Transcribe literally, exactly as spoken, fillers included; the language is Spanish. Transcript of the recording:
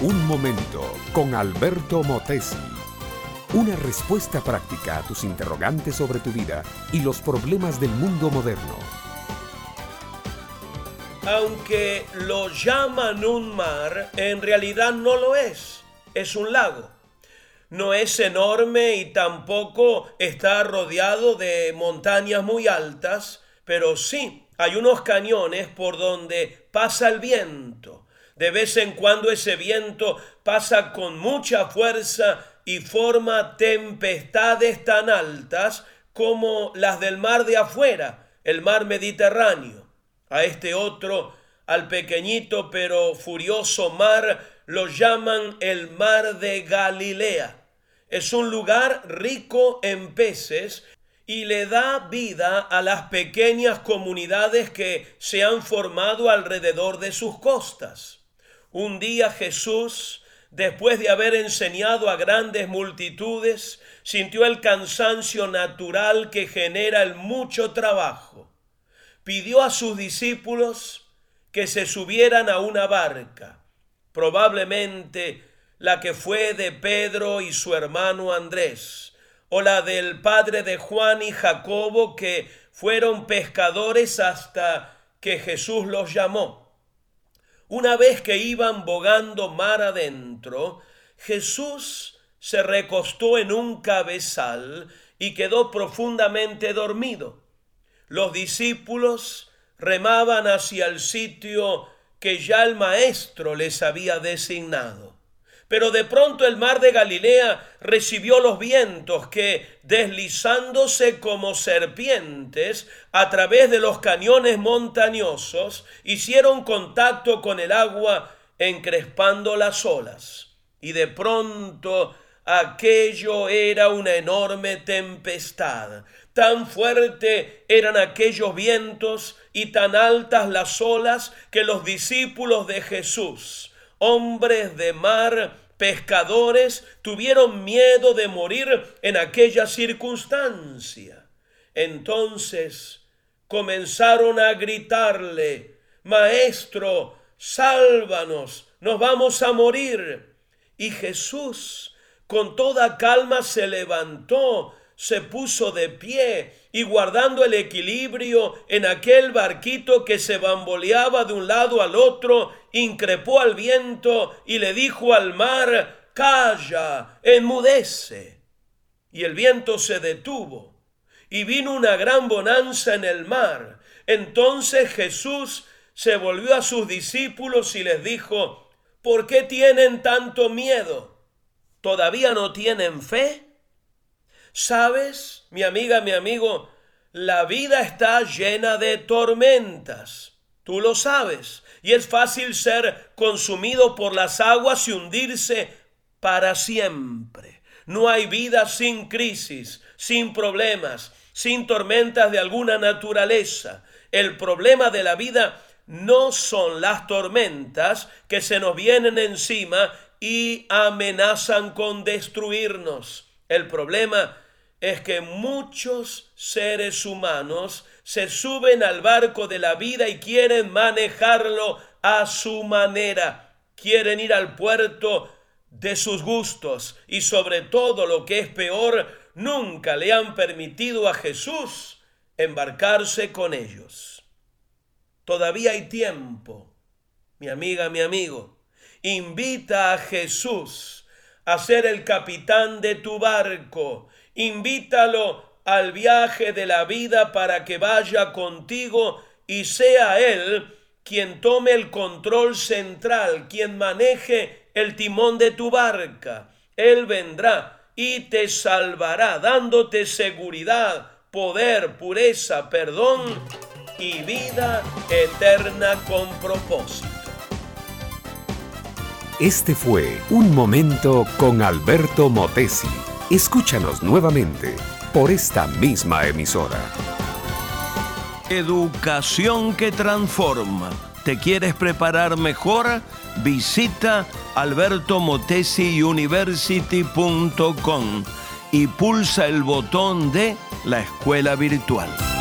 Un momento con Alberto Motesi. Una respuesta práctica a tus interrogantes sobre tu vida y los problemas del mundo moderno. Aunque lo llaman un mar, en realidad no lo es. Es un lago. No es enorme y tampoco está rodeado de montañas muy altas, pero sí hay unos cañones por donde pasa el viento. De vez en cuando ese viento pasa con mucha fuerza y forma tempestades tan altas como las del mar de afuera, el mar Mediterráneo. A este otro, al pequeñito pero furioso mar, lo llaman el mar de Galilea. Es un lugar rico en peces y le da vida a las pequeñas comunidades que se han formado alrededor de sus costas. Un día Jesús, después de haber enseñado a grandes multitudes, sintió el cansancio natural que genera el mucho trabajo. Pidió a sus discípulos que se subieran a una barca, probablemente la que fue de Pedro y su hermano Andrés, o la del padre de Juan y Jacobo, que fueron pescadores hasta que Jesús los llamó. Una vez que iban bogando mar adentro, Jesús se recostó en un cabezal y quedó profundamente dormido. Los discípulos remaban hacia el sitio que ya el Maestro les había designado. Pero de pronto el mar de Galilea recibió los vientos que, deslizándose como serpientes a través de los cañones montañosos, hicieron contacto con el agua, encrespando las olas. Y de pronto aquello era una enorme tempestad. Tan fuerte eran aquellos vientos y tan altas las olas que los discípulos de Jesús, hombres de mar, pescadores, tuvieron miedo de morir en aquella circunstancia. Entonces comenzaron a gritarle: Maestro, sálvanos, nos vamos a morir. Y Jesús, con toda calma, se levantó, se puso de pie y, guardando el equilibrio en aquel barquito que se bamboleaba de un lado al otro, increpó al viento y le dijo al mar: calla, enmudece. Y el viento se detuvo y vino una gran bonanza en el mar. Entonces Jesús se volvió a sus discípulos y les dijo: ¿por qué tienen tanto miedo? ¿Todavía no tienen fe? ¿Sabes, mi amiga, mi amigo? La vida está llena de tormentas. Tú lo sabes. Y es fácil ser consumido por las aguas y hundirse para siempre. No hay vida sin crisis, sin problemas, sin tormentas de alguna naturaleza. El problema de la vida no son las tormentas que se nos vienen encima y amenazan con destruirnos. El problema es que muchos seres humanos se suben al barco de la vida y quieren manejarlo a su manera. Quieren ir al puerto de sus gustos y, sobre todo, lo que es peor, nunca le han permitido a Jesús embarcarse con ellos. Todavía hay tiempo, mi amiga, mi amigo. Invita a Jesús a ser el capitán de tu barco. Invítalo al viaje de la vida para que vaya contigo y sea Él quien tome el control central, quien maneje el timón de tu barca. Él vendrá y te salvará, dándote seguridad, poder, pureza, perdón y vida eterna con propósito. Este fue Un Momento con Alberto Motesi. Escúchanos nuevamente por esta misma emisora. Educación que transforma. ¿Te quieres preparar mejor? Visita alberto motesi university punto com y pulsa el botón de la escuela virtual.